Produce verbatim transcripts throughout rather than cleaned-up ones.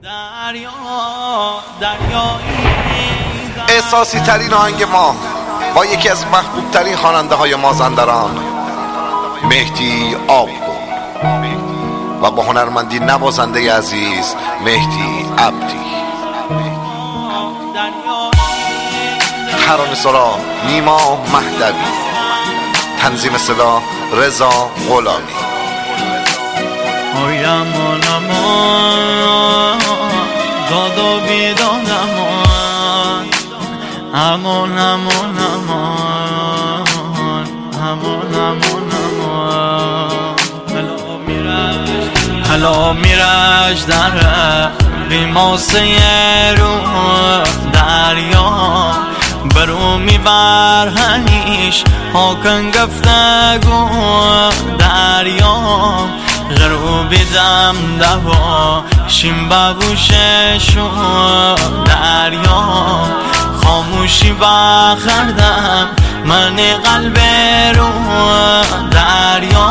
احساسی ترین آهنگ ما با یکی از محبوب ترین خواننده های مازندران مهدی آبگون و با هنرمندی نوازنده عزیز مهدی عبدی. ترانه سرا نیما مهدوی، تنظیم صدا رضا غلامی. آی امان امان داد و بیداد امان امان امان امان امان امان امان هلا میرش هلا میرش در قیماسه رو دریا برو میبر هنیش هاکن گفتگو دریا غروبی دم دوا شیم بگوششو دریا خاموشی بخردم من قلب رو دریا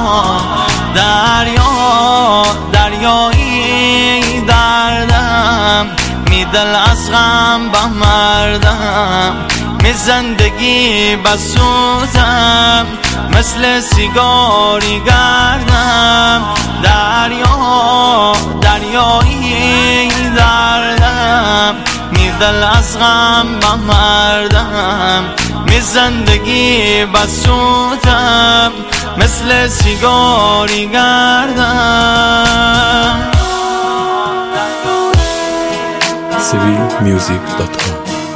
دریا دریایی دردم میدل از غم بمردم می زندگی بسوزم مثل سیگاری گردم دریا دریایی دردم میدل از غم بمردم می زندگی بسوزم مثل سیگاری گردم. سیویل میوزیک دات کام.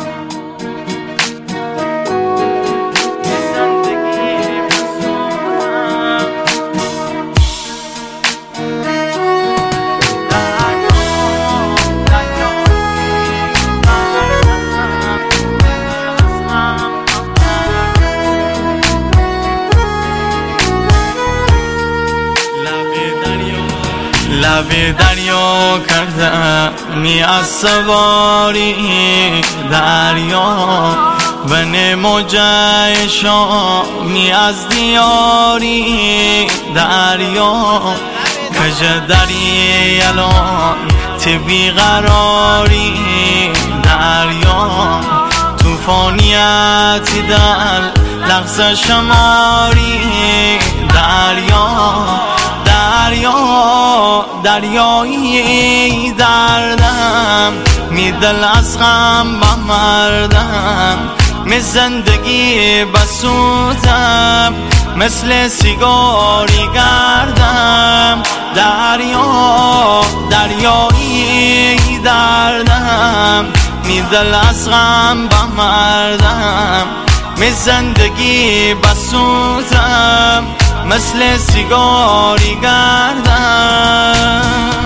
لبی دریا کرده می از سواری دریا و نموجه شامی از دیاری دریا کج دری الان تی بیقراری دریا توفانیتی دل لغز شماری دریا دریا دریایی دردم میدل از غم بمردم می زندگی بسوزم مثل سیگاری گردم دریا دریایی دردم میدل از غم بمردم می زندگی بسوزم مثل سیگاری گردم.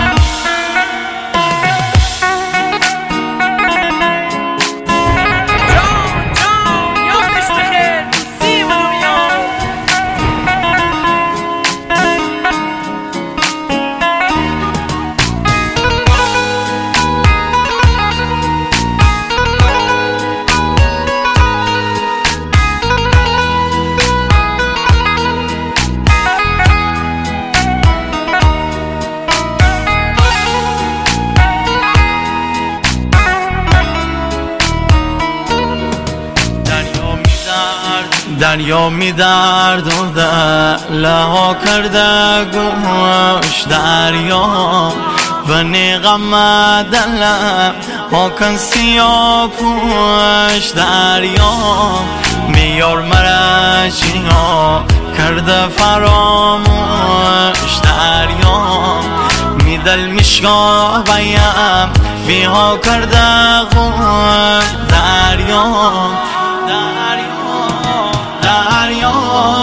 دریا می درد و دلها کرده گوش دریا و نغم دلم هاکن سیاه پوش دریا میار مرشی ها کرده فراموش دریا می دل میشگاه بیم بیها کرده غوش دریا دریا دریا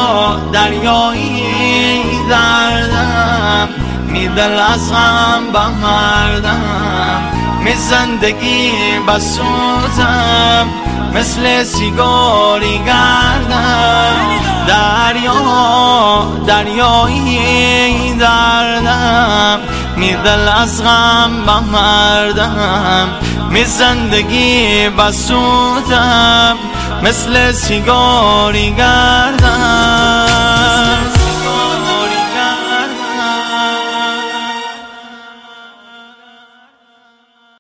دریایی دردم میدل از غم بمردم می زندگی بسوزم مثل سیگاری گردم دریا دریایی دردم میدل از غم بمردم می زندگی بسوزم مثل سیگاری گردم.